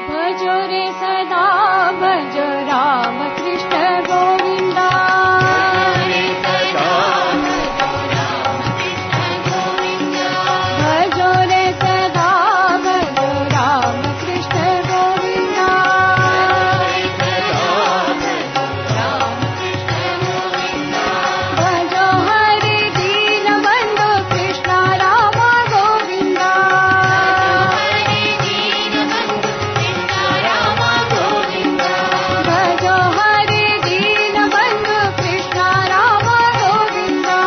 भजो रे सदा भजो राम कृष्ण गोविंदा भजो रे सदा भजो राम कृष्ण गोविंदा भजो हरि दीन बंधु कृष्ण राम गोविंदा भजो हरि दीन बंधु कृष्ण राम गोविंदा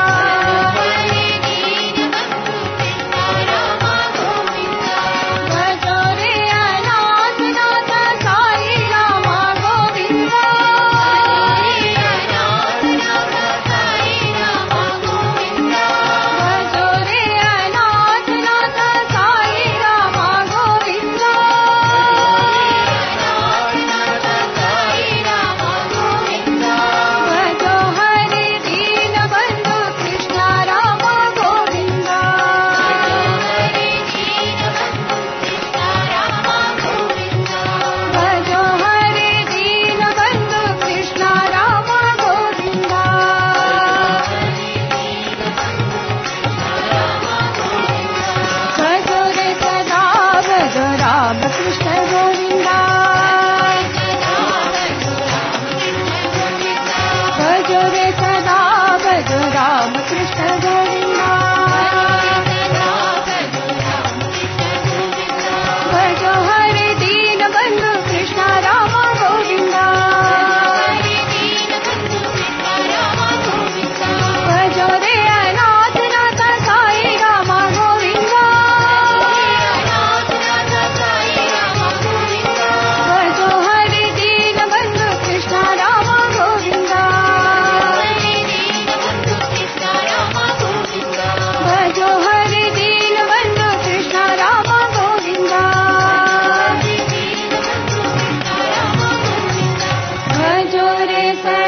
भजो रे अनाथ नाथ साई राम गोविंदा भजो रे अनाथ नाथ साई राम गोविंदा भजो हरि दीन बंधु कृष्ण राम गोविंदा भजो हरि दीन बंधु कृष्ण राम गोविंदा भजो रे सदा भजो राम कृष्ण गोविंदा भजो रे सदा भजो राम कृष्ण गोविंदा भजो हरि दीन बंधु कृष्ण राम गोविंदा भजो रे अनाथ नाथ साई राम गोविंदा भजो हरि दीन बंधु कृष्ण राम गोविंदा भजो हरि दीन बंधु कृष्ण राम गोविंदा भजो रे